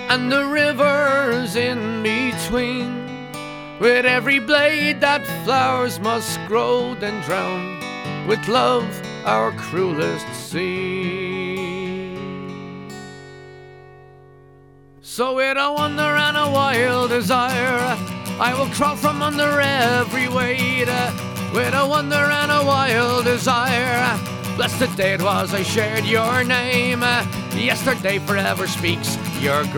and the rivers in between. With every blade that flowers must grow, then drown with love our cruelest sea. So with a wonder and a wild desire, I will crawl from under every weight. With a wonder and a wild desire, blessed the day it was I shared your name. Yesterday forever speaks your grace.